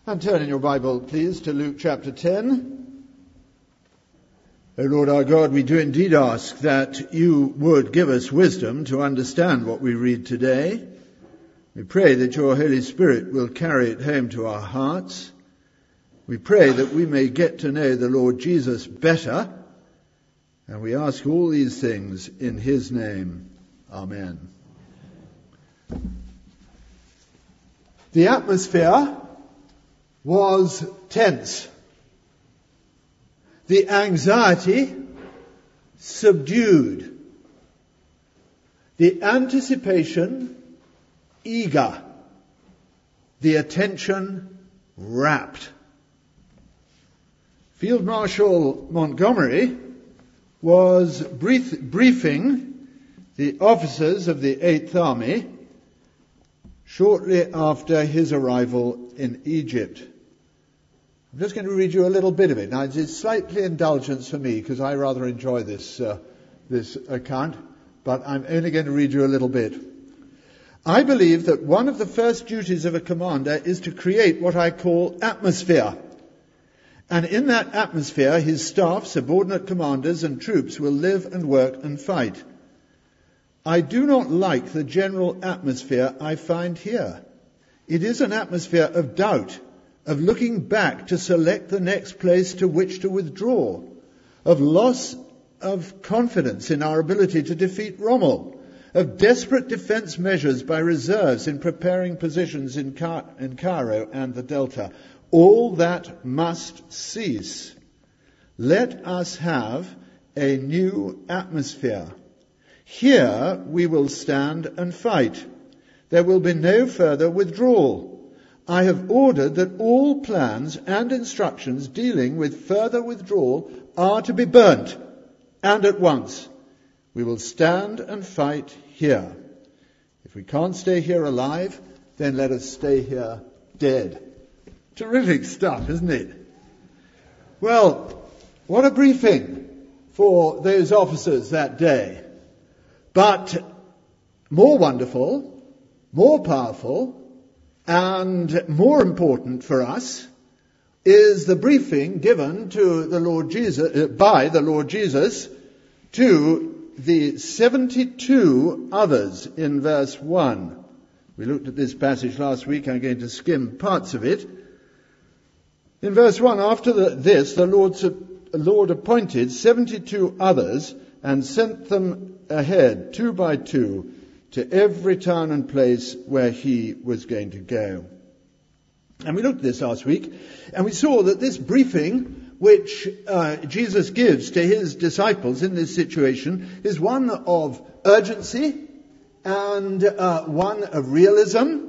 And turn in your Bible, please, to Luke chapter 10. O Lord our God, we do indeed ask that you would give us wisdom to understand what we read today. We pray that your Holy Spirit will carry it home to our hearts. We pray that we may get to know the Lord Jesus better. And we ask all these things in his name. Amen. The atmosphere was tense. The anxiety subdued. The anticipation eager. The attention rapt. Field Marshal Montgomery was briefing the officers of the 8th Army shortly after his arrival in Egypt. I'm just going to read you a little bit of it. Now, it's slightly indulgence for me because I rather enjoy this account, but I'm only going to read you a little bit. I believe that one of the first duties of a commander is to create what I call atmosphere. And in that atmosphere, his staff, subordinate commanders and troops will live and work and fight. I do not like the general atmosphere I find here. It is an atmosphere of doubt, of looking back to select the next place to which to withdraw, of loss of confidence in our ability to defeat Rommel, of desperate defense measures by reserves in preparing positions in Cairo and the Delta. All that must cease. Let us have a new atmosphere. Here we will stand and fight. There will be no further withdrawal. I have ordered that all plans and instructions dealing with further withdrawal are to be burnt, and at once. We will stand and fight here. If we can't stay here alive, then let us stay here dead. Terrific stuff, isn't it? Well, what a briefing for those officers that day. But more wonderful, more powerful, and more important for us is the briefing given to the Lord Jesus, by the Lord Jesus to the 72 others in verse 1. We looked at this passage last week. I'm going to skim parts of it. In verse 1, after this, the Lord appointed 72 others and sent them ahead, 2 by 2, to every town and place where he was going to go. And we looked at this last week, and we saw that this briefing which Jesus gives to his disciples in this situation is one of urgency and one of realism.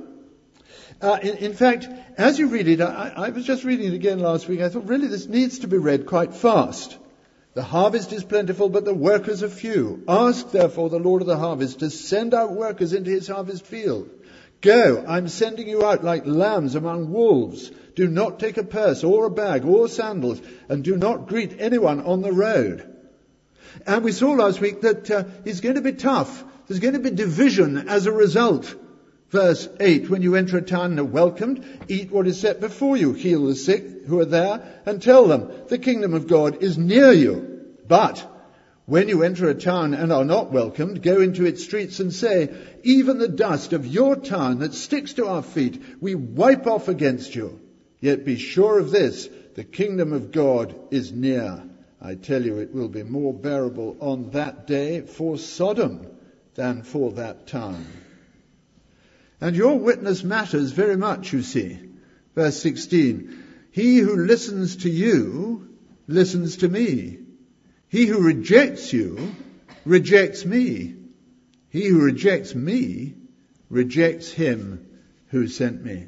In fact, as you read it, I was just reading it again last week, I thought really this needs to be read quite fast. The harvest is plentiful, but the workers are few. Ask, therefore, the Lord of the harvest to send out workers into his harvest field. Go, I'm sending you out like lambs among wolves. Do not take a purse or a bag or sandals, and do not greet anyone on the road. And we saw last week that it's going to be tough. There's going to be division as a result. Verse 8, when you enter a town and are welcomed, eat what is set before you, heal the sick who are there, and tell them, the kingdom of God is near you. But when you enter a town and are not welcomed, go into its streets and say, even the dust of your town that sticks to our feet, we wipe off against you. Yet be sure of this, the kingdom of God is near. I tell you, it will be more bearable on that day for Sodom than for that town. And your witness matters very much, you see. Verse 16, he who listens to you listens to me. He who rejects you rejects me. He who rejects me rejects him who sent me.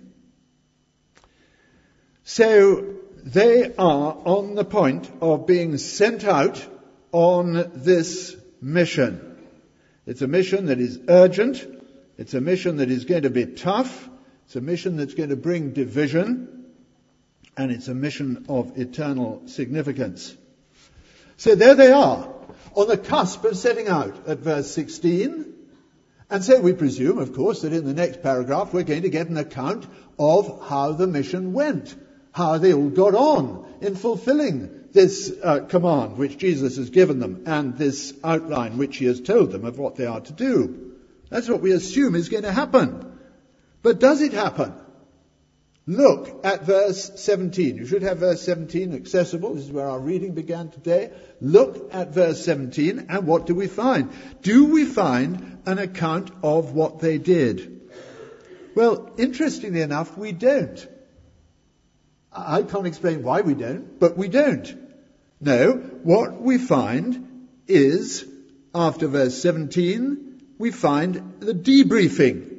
So they are on the point of being sent out on this mission. It's a mission that is urgent. It's a mission that is going to be tough. It's a mission that's going to bring division. And it's a mission of eternal significance. So there they are, on the cusp of setting out at verse 16. And so we presume, of course, that in the next paragraph we're going to get an account of how the mission went, how they all got on in fulfilling this command which Jesus has given them and this outline which he has told them of what they are to do. That's what we assume is going to happen. But does it happen? Look at verse 17. You should have verse 17 accessible. This is where our reading began today. Look at verse 17, and what do we find? Do we find an account of what they did? Well, interestingly enough, we don't. I can't explain why we don't, but we don't. No, what we find is, after verse 17, we find the debriefing.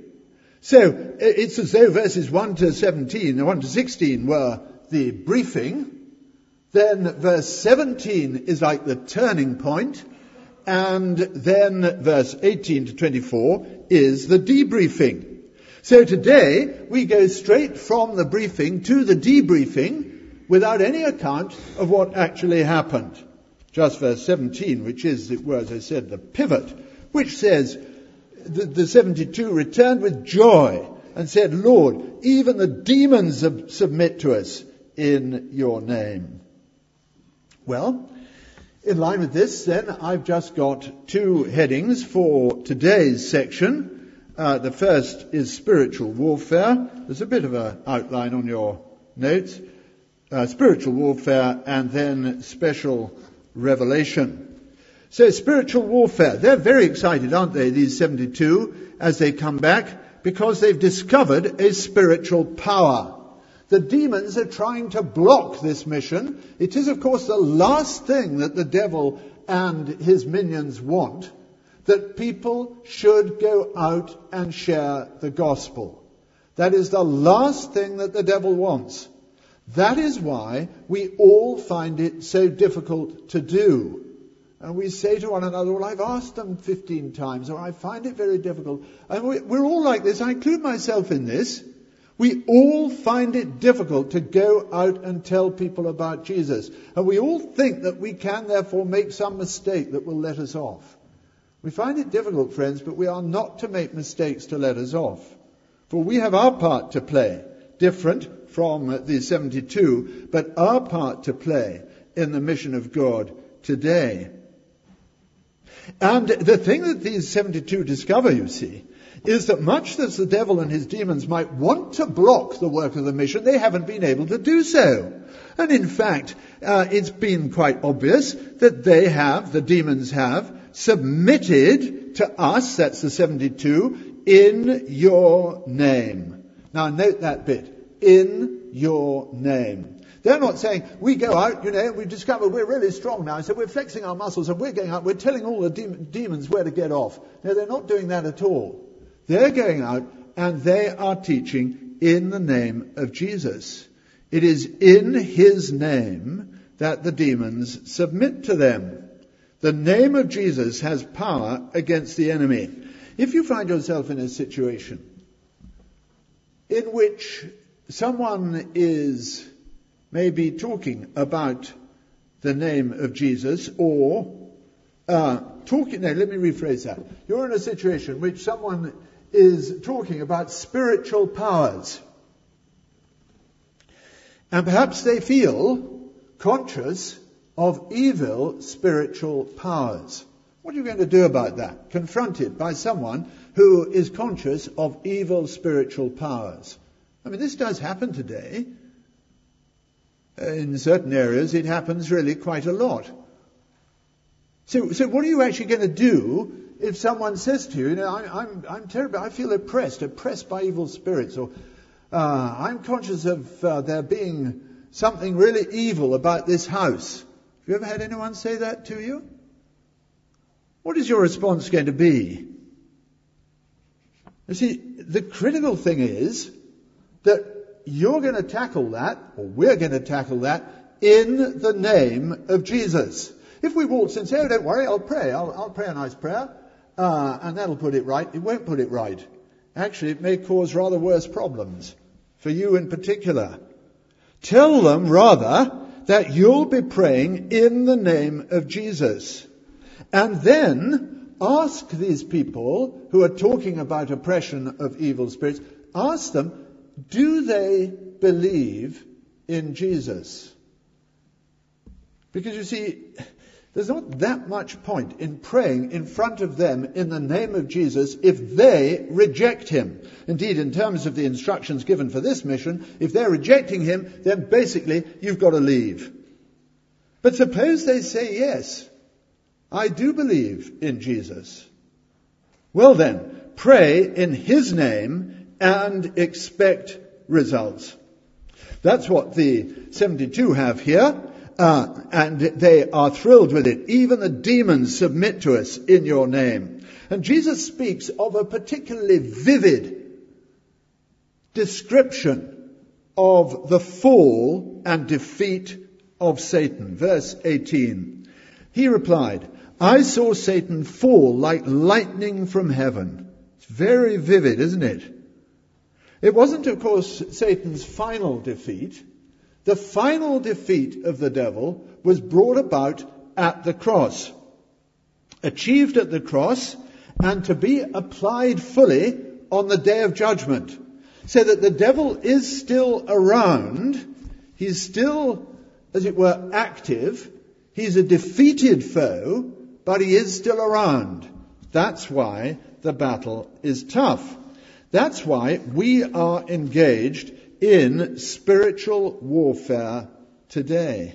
So it's as though verses 1 to 17, or 1 to 16 were the briefing. Then verse 17 is like the turning point. And then verse 18 to 24 is the debriefing. So today we go straight from the briefing to the debriefing without any account of what actually happened. Just verse 17, which is, as I said, the pivot, which says, the 72 returned with joy and said, Lord, even the demons submit to us in your name. Well, in line with this, then, I've just got two headings for today's section. The first is spiritual warfare. There's a bit of an outline on your notes. Spiritual warfare and then special revelation. So spiritual warfare, they're very excited, aren't they, these 72, as they come back, because they've discovered a spiritual power. The demons are trying to block this mission. It is, of course, the last thing that the devil and his minions want, that people should go out and share the gospel. That is the last thing that the devil wants. That is why we all find it so difficult to do. And we say to one another, well, I've asked them 15 times, or I find it very difficult. And we're all like this. I include myself in this. We all find it difficult to go out and tell people about Jesus. And we all think that we can, therefore, make some mistake that will let us off. We find it difficult, friends, but we are not to make mistakes to let us off. For we have our part to play, different from the 72, but our part to play in the mission of God today. And the thing that these 72 discover, you see, is that much as the devil and his demons might want to block the work of the mission, they haven't been able to do so. And in fact, it's been quite obvious that the demons have, submitted to us, that's the 72, in your name. Now note that bit, in your name. They're not saying, we go out, we discover we're really strong now, so we're flexing our muscles and we're going out, we're telling all the demons where to get off. No, they're not doing that at all. They're going out and they are teaching in the name of Jesus. It is in his name that the demons submit to them. The name of Jesus has power against the enemy. If you find yourself in a situation in which someone is maybe talking about the name of Jesus or let me rephrase that. You're in a situation in which someone is talking about spiritual powers. And perhaps they feel conscious of evil spiritual powers. What are you going to do about that? Confronted by someone who is conscious of evil spiritual powers. I mean, this does happen today. In certain areas, it happens really quite a lot. So what are you actually going to do if someone says to you, I'm terrible, I feel oppressed by evil spirits, or I'm conscious of there being something really evil about this house. Have you ever had anyone say that to you? What is your response going to be? You see, the critical thing is that you're going to tackle that, or we're going to tackle that, in the name of Jesus. If we waltz and say, oh, don't worry, I'll pray. I'll pray a nice prayer, and that'll put it right. It won't put it right. Actually, it may cause rather worse problems, for you in particular. Tell them, rather, that you'll be praying in the name of Jesus. And then ask these people who are talking about oppression of evil spirits, ask them, do they believe in Jesus? Because you see, there's not that much point in praying in front of them in the name of Jesus if they reject him. Indeed, in terms of the instructions given for this mission, if they're rejecting him, then basically you've got to leave. But suppose they say, yes, I do believe in Jesus. Well then, pray in his name and expect results. That's what the 72 have here. And they are thrilled with it. Even the demons submit to us in your name. And Jesus speaks of a particularly vivid description of the fall and defeat of Satan. Verse 18. He replied, I saw Satan fall like lightning from heaven. It's very vivid, isn't it? It wasn't, of course, Satan's final defeat. The final defeat of the devil was brought about at the cross, achieved at the cross, and to be applied fully on the day of judgment. So that the devil is still around, he's still, as it were, active, he's a defeated foe, but he is still around. That's why the battle is tough. That's why we are engaged in spiritual warfare today.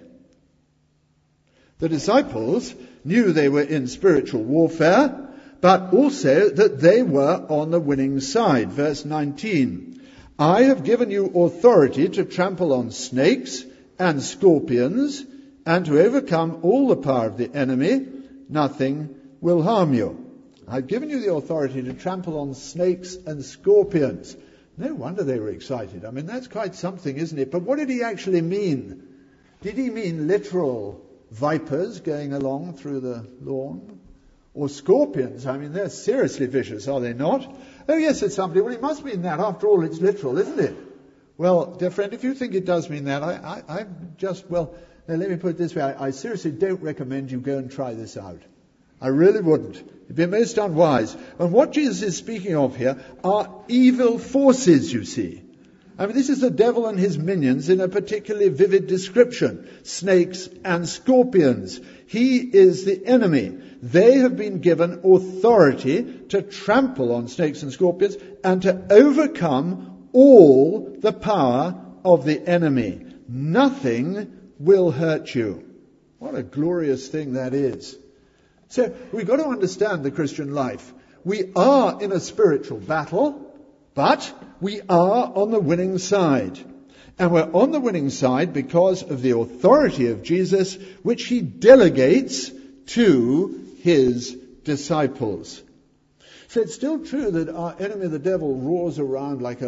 The disciples knew they were in spiritual warfare, but also that they were on the winning side. Verse 19. I have given you authority to trample on snakes and scorpions and to overcome all the power of the enemy. Nothing will harm you. I've given you the authority to trample on snakes and scorpions. No wonder they were excited. I mean, that's quite something, isn't it? But what did he actually mean? Did he mean literal vipers going along through the lawn? Or scorpions? I mean, they're seriously vicious, are they not? Oh, yes, said somebody. Well, it must mean that. After all, it's literal, isn't it? Well, dear friend, if you think it does mean that, I'm just, well, now let me put it this way. I seriously don't recommend you go and try this out. I really wouldn't. It'd be most unwise. And what Jesus is speaking of here are evil forces, you see. I mean, this is the devil and his minions in a particularly vivid description. Snakes and scorpions. He is the enemy. They have been given authority to trample on snakes and scorpions and to overcome all the power of the enemy. Nothing will hurt you. What a glorious thing that is. So we've got to understand the Christian life. We are in a spiritual battle, but we are on the winning side. And we're on the winning side because of the authority of Jesus, which he delegates to his disciples. So it's still true that our enemy, the devil, prowls around like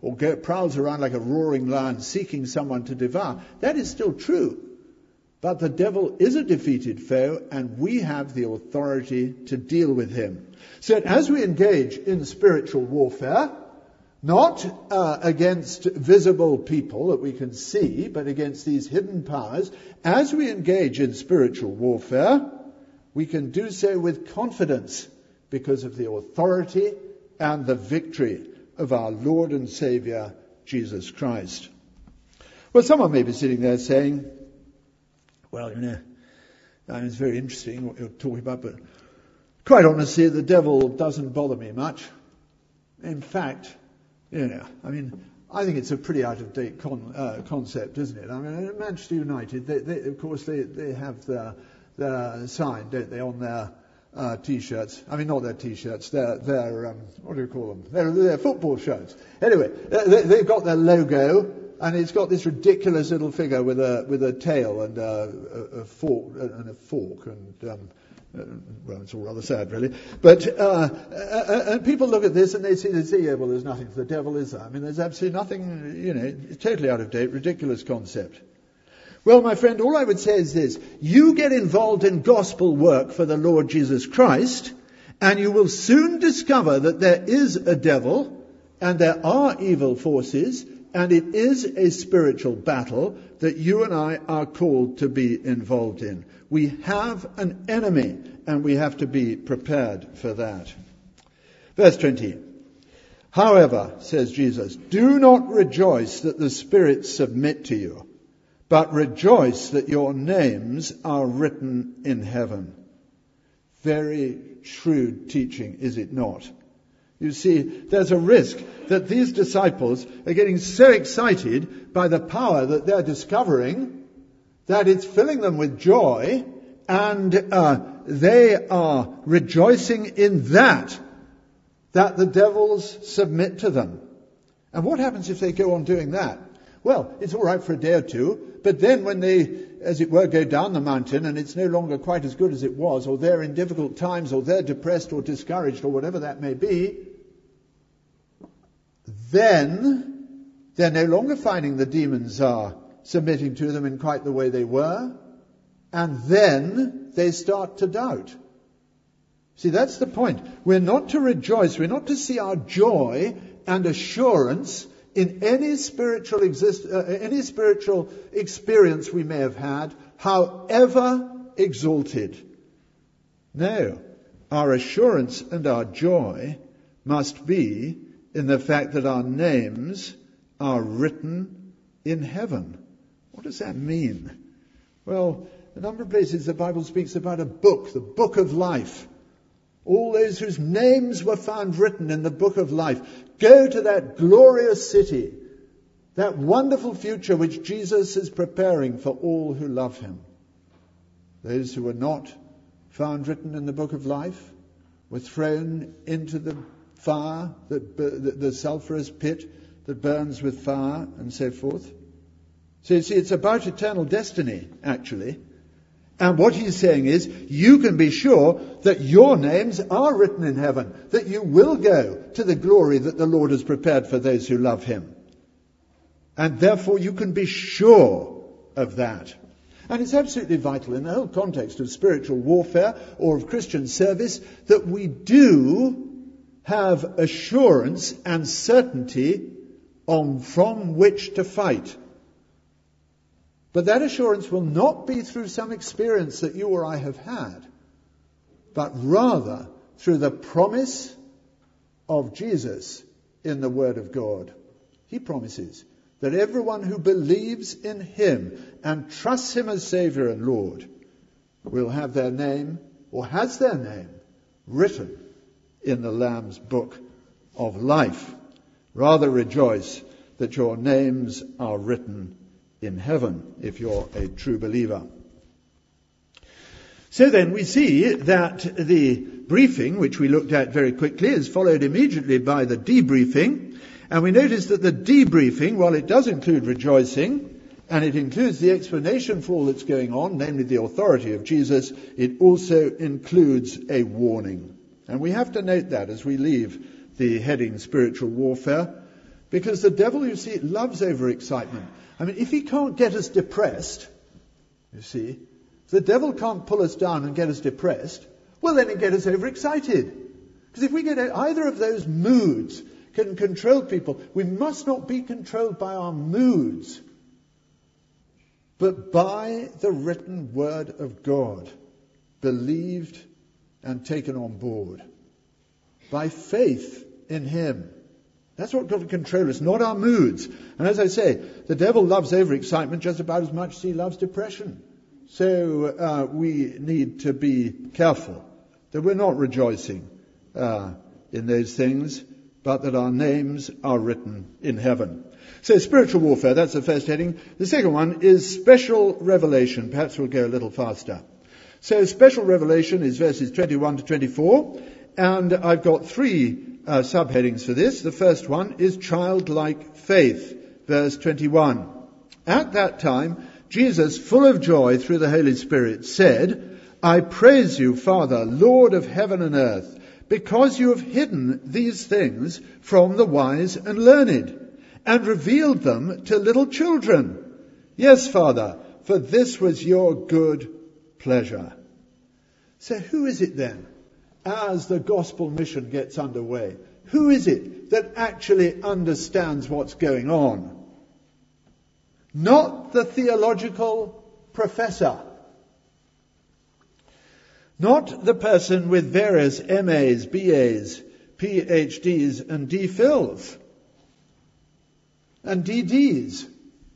a roaring lion seeking someone to devour. That is still true. But the devil is a defeated foe, and we have the authority to deal with him. So as we engage in spiritual warfare, not against visible people that we can see, but against these hidden powers, as we engage in spiritual warfare, we can do so with confidence because of the authority and the victory of our Lord and Saviour, Jesus Christ. Well, someone may be sitting there saying, well, it's very interesting what you're talking about, but quite honestly, the devil doesn't bother me much. In fact, I think it's a pretty out-of-date concept, isn't it? I mean, at Manchester United, they have their sign, don't they, on their T-shirts. I mean, not their T-shirts, their what do you call them? Their football shirts. Anyway, they've got their logo, and it's got this ridiculous little figure with a tail and a fork, well, it's all rather sad, really. But and people look at this and they say, yeah, well, there's nothing for the devil, is there? I mean, there's absolutely nothing. It's totally out of date, ridiculous concept. Well, my friend, all I would say is this: you get involved in gospel work for the Lord Jesus Christ, and you will soon discover that there is a devil and there are evil forces. And it is a spiritual battle that you and I are called to be involved in. We have an enemy, and we have to be prepared for that. Verse 20. However, says Jesus, do not rejoice that the spirits submit to you, but rejoice that your names are written in heaven. Very shrewd teaching, is it not? You see, there's a risk that these disciples are getting so excited by the power that they're discovering that it's filling them with joy, and they are rejoicing in that the devils submit to them. And what happens if they go on doing that? Well, it's all right for a day or two, but then when they, as it were, go down the mountain and it's no longer quite as good as it was, or they're in difficult times, or they're depressed or discouraged, or whatever that may be, then they're no longer finding the demons are submitting to them in quite the way they were, and then they start to doubt. See, that's the point. We're not to rejoice, we're not to see our joy and assurance in any spiritual experience we may have had, however exalted. No, our assurance and our joy must be in the fact that our names are written in heaven. What does that mean? Well, a number of places the Bible speaks about a book, the book of life. All those whose names were found written in the book of life go to that glorious city, that wonderful future which Jesus is preparing for all who love him. Those who were not found written in the book of life were thrown into the fire, the sulphurous pit that burns with fire, and so forth. So you see, it's about eternal destiny, actually. And what he's saying is, you can be sure that your names are written in heaven, that you will go to the glory that the Lord has prepared for those who love him. And therefore you can be sure of that. And it's absolutely vital in the whole context of spiritual warfare or of Christian service that we do have assurance and certainty from which to fight. But that assurance will not be through some experience that you or I have had, but rather through the promise of Jesus in the Word of God. He promises that everyone who believes in him and trusts him as Saviour and Lord will have their name, or has their name, written in the Lamb's book of life. Rather rejoice that your names are written in heaven, if you're a true believer. So then we see that the briefing, which we looked at very quickly, is followed immediately by the debriefing. And we notice that the debriefing, while it does include rejoicing, and it includes the explanation for all that's going on, namely the authority of Jesus, it also includes a warning. And we have to note that as we leave the heading spiritual warfare, because the devil, you see, loves overexcitement. I mean, if he can't get us depressed, you see, if the devil can't pull us down and get us depressed, well, then he'll get us overexcited. Because if we get either of those moods can control people, we must not be controlled by our moods, but by the written word of God, believed and taken on board. By faith in him. That's what got to control us, not our moods. And as I say, the devil loves overexcitement just about as much as he loves depression. So we need to be careful that we're not rejoicing in those things, but that our names are written in heaven. So spiritual warfare, that's the first heading. The second one is special revelation. Perhaps we'll go a little faster. So special revelation is verses 21 to 24. And I've got three subheadings for this. The first one is childlike faith, verse 21. At that time, Jesus, full of joy through the Holy Spirit, said, I praise you, Father, Lord of heaven and earth, because you have hidden these things from the wise and learned, and revealed them to little children. Yes, Father, for this was your good pleasure. So who is it then, as the gospel mission gets underway? Who is it that actually understands what's going on? not the theological professor, not the person with various MAs, BAs, PhDs and DPhils and DDs.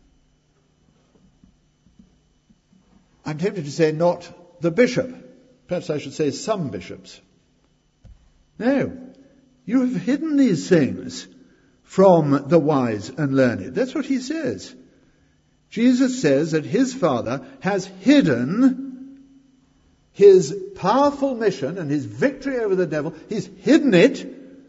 I'm tempted to say not the bishop. Perhaps I should say some bishops. No, you have hidden these things from the wise and learned. That's what he says. Jesus says that his Father has hidden his powerful mission and his victory over the devil. He's hidden it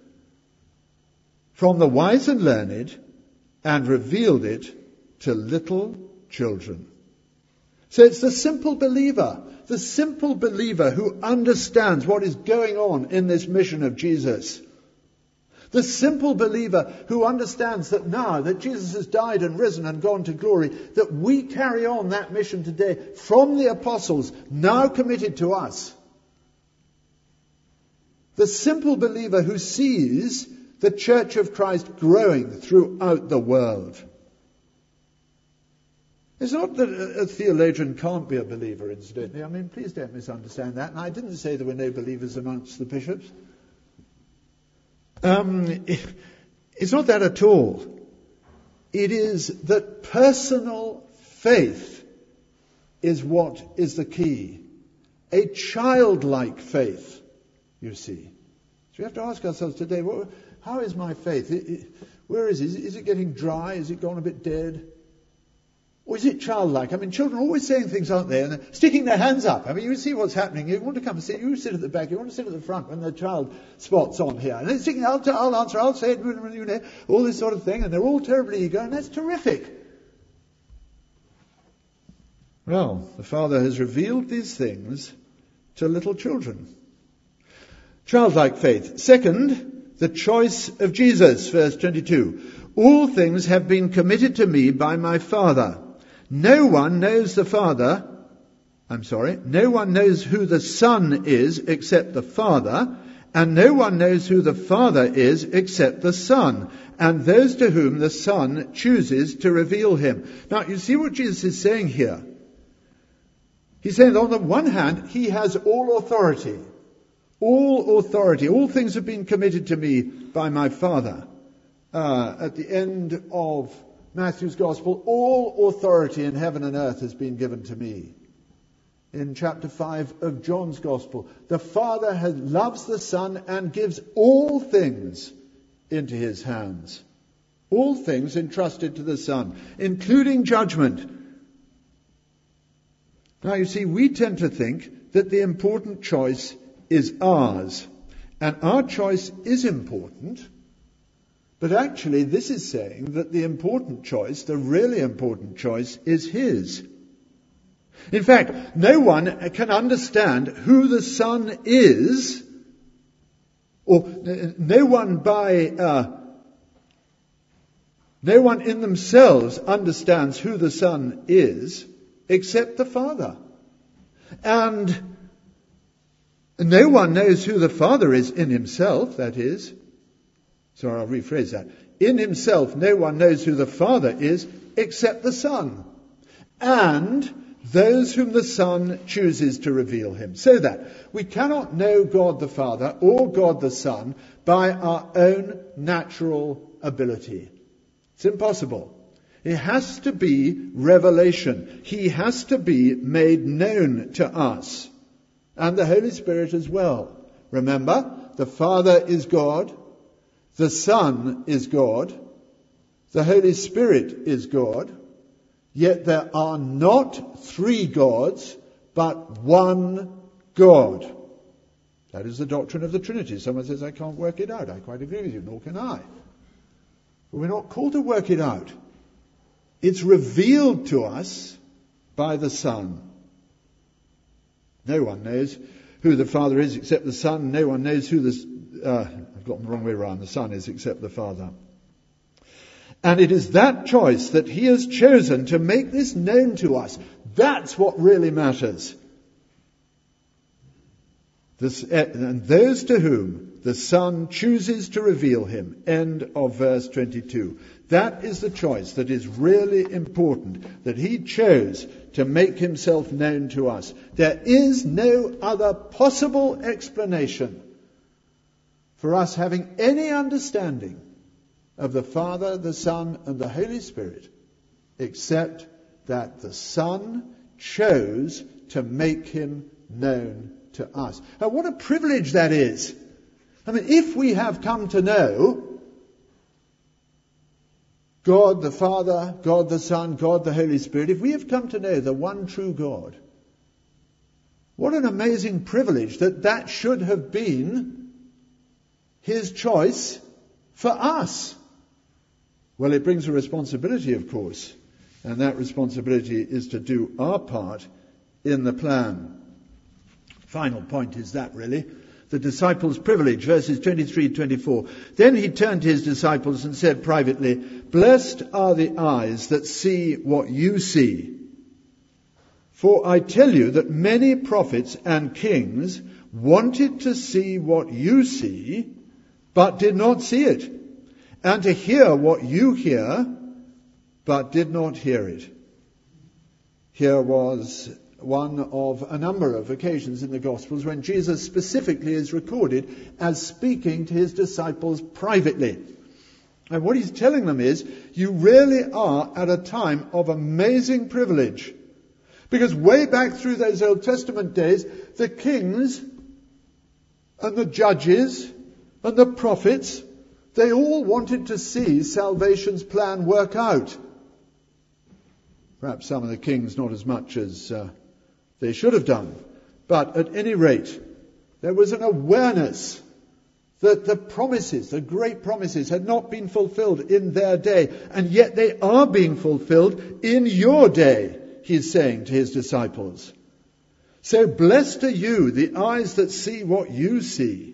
from the wise and learned and revealed it to little children. So it's the simple believer who understands what is going on in this mission of Jesus. The simple believer who understands that now that Jesus has died and risen and gone to glory, that we carry on that mission today from the apostles, now committed to us. The simple believer who sees the Church of Christ growing throughout the world. It's not that a theologian can't be a believer, incidentally. I mean, please don't misunderstand that. And I didn't say there were no believers amongst the bishops. It's not that at all. It is that personal faith is what is the key. A childlike faith, you see. So we have to ask ourselves today, how is my faith? Where is it? Is it getting dry? Is it gone a bit dead? Or is it childlike? I mean, children are always saying things, aren't they? And they're sticking their hands up. I mean, you see what's happening. You want to come and sit. You sit at the back. You want to sit at the front when the child spot's on here. And they're sticking, I'll answer, I'll say it, you know, all this sort of thing. And they're all terribly eager. And that's terrific. Well, the Father has revealed these things to little children. Childlike faith. Second, the choice of Jesus. Verse 22. All things have been committed to me by my Father. No one knows who the Son is except the Father, and no one knows who the Father is except the Son, and those to whom the Son chooses to reveal him. Now, you see what Jesus is saying here? He's saying that on the one hand, he has all authority. All authority. All things have been committed to me by my Father. At the end of Matthew's Gospel, all authority in heaven and earth has been given to me. In chapter 5 of John's Gospel, the Father loves the Son and gives all things into his hands. All things entrusted to the Son, including judgment. Now you see, we tend to think that the important choice is ours. And our choice is important. But actually, this is saying that the important choice, the really important choice, is his. In fact, no one can understand who the Son is, or no one in themselves understands who the Son is, except the Father. And no one knows who the Father is in himself, that is. Sorry, I'll rephrase that. In himself, no one knows who the Father is except the Son, and those whom the Son chooses to reveal him. So that we cannot know God the Father or God the Son by our own natural ability. It's impossible. It has to be revelation. He has to be made known to us. And the Holy Spirit as well. Remember, the Father is God. The Son is God. The Holy Spirit is God. Yet there are not three gods, but one God. That is the doctrine of the Trinity. Someone says, I can't work it out. I quite agree with you, nor can I. But we're not called to work it out. It's revealed to us by the Son. No one knows who the Father is except the Son. No one knows who I've got the wrong way around. The Son is except the Father. And it is that choice that he has chosen to make this known to us. That's what really matters. And those to whom the Son chooses to reveal him. End of verse 22. That is the choice that is really important, that he chose to make himself known to us. There is no other possible explanation for us having any understanding of the Father, the Son, and the Holy Spirit, except that the Son chose to make him known to us. Now, what a privilege that is. I mean, if we have come to know God the Father, God the Son, God the Holy Spirit, if we have come to know the one true God, what an amazing privilege that should have been his choice for us. Well, it brings a responsibility, of course, and that responsibility is to do our part in the plan. Final point is that, really. The disciples' privilege, verses 23-24. Then he turned to his disciples and said privately, "Blessed are the eyes that see what you see. For I tell you that many prophets and kings wanted to see what you see, but did not see it, and to hear what you hear, but did not hear it." Here was one of a number of occasions in the Gospels when Jesus specifically is recorded as speaking to his disciples privately. And what he's telling them is, you really are at a time of amazing privilege. Because way back through those Old Testament days, the kings and the judges and the prophets, they all wanted to see salvation's plan work out. Perhaps some of the kings not as much as they should have done. But at any rate, there was an awareness that the promises, the great promises, had not been fulfilled in their day. And yet they are being fulfilled in your day, he's saying to his disciples. So blessed are you, the eyes that see what you see.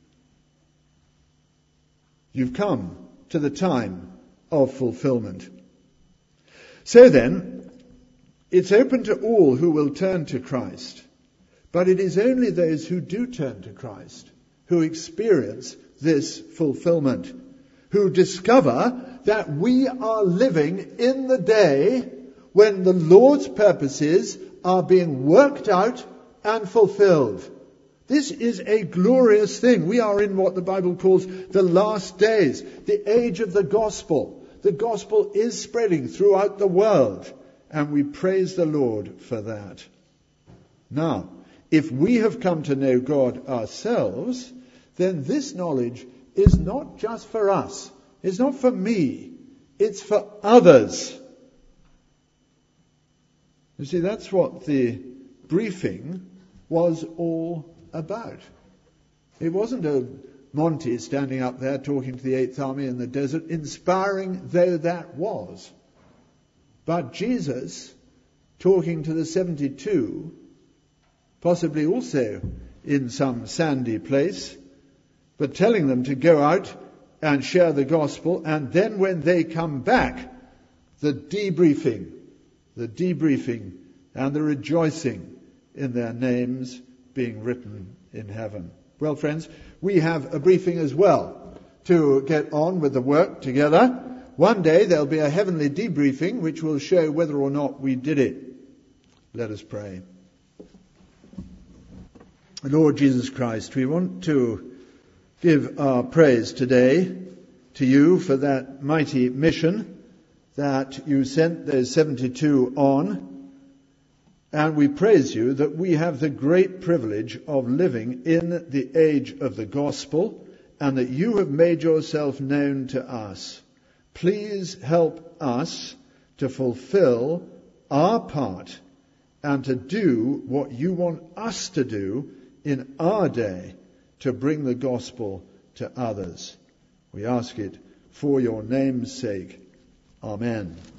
You've come to the time of fulfillment. So then, it's open to all who will turn to Christ, but it is only those who do turn to Christ who experience this fulfillment, who discover that we are living in the day when the Lord's purposes are being worked out and fulfilled. This is a glorious thing. We are in what the Bible calls the last days, the age of the gospel. The gospel is spreading throughout the world. And we praise the Lord for that. Now, if we have come to know God ourselves, then this knowledge is not just for us. It's not for me. It's for others. You see, that's what the briefing was all about. It wasn't a Monty standing up there talking to the Eighth Army in the desert, inspiring though that was. But Jesus, talking to the 72, possibly also in some sandy place, but telling them to go out and share the gospel, and then when they come back, the debriefing and the rejoicing in their names being written in heaven. Well, friends, we have a briefing as well to get on with the work together. One day there'll be a heavenly debriefing which will show whether or not we did it. Let us pray. Lord Jesus Christ, we want to give our praise today to you for that mighty mission that you sent those 72 on. And we praise you that we have the great privilege of living in the age of the gospel and that you have made yourself known to us. Please help us to fulfill our part and to do what you want us to do in our day to bring the gospel to others. We ask it for your name's sake. Amen.